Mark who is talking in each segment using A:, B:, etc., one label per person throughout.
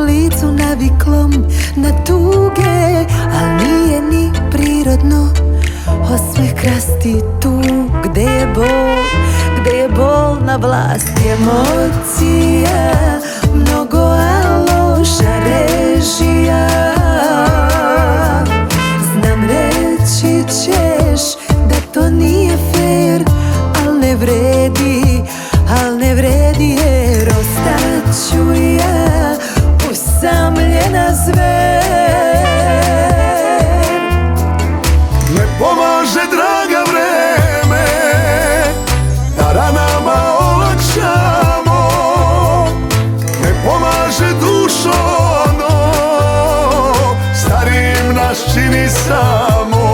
A: licu naviklom na tuge, al nije ni prirodno osmeh krasti tu gde je bol na vlasti. Emocija mnogo, a loša režija. Znam reći ćeš da to nije fair, al ne vredi jer ostaću ja usamljena zver.
B: Ne pomaže, draga, vreme da ranama olakšamo, ne pomaže dušo ono, starim nas čini samo.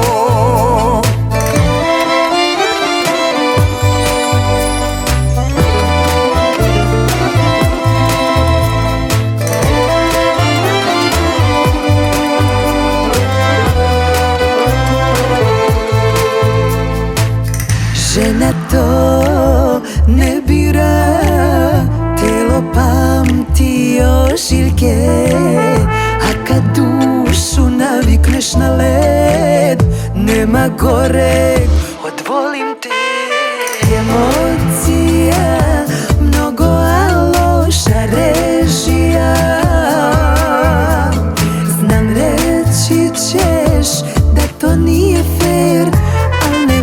A: Žena to ne bira, telo pamti ožiljke, a kad dušu navikneš na led, nema goreg od volim te. Emocija mnogo, a loša režija. Znam reći ćeš da to nije fair, al ne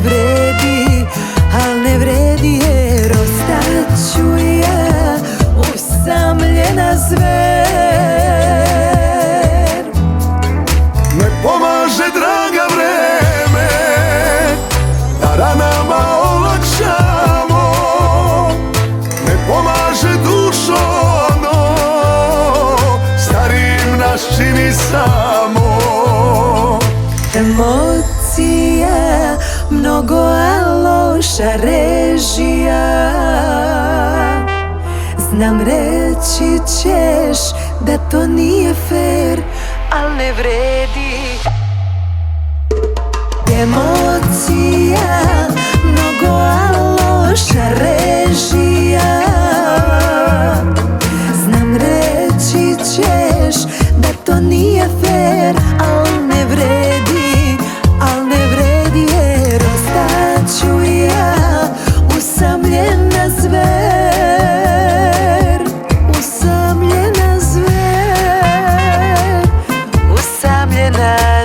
A: vredi jer ostaću ja usamljena zver.
B: Ne pomaže, draga, vreme da ranama olakšamo, ne pomaže dušo ono, starim nas čini samo.
A: Emocija mnogo, a loša režija. Znam reći ćeš da to nije fair, al ne vredi. Emocija mnogo, a loša režija. Znam reći ćeš da to nije fair, al ne vredi jer ostaću ja usamljena zver. Usamljena zver, usamljena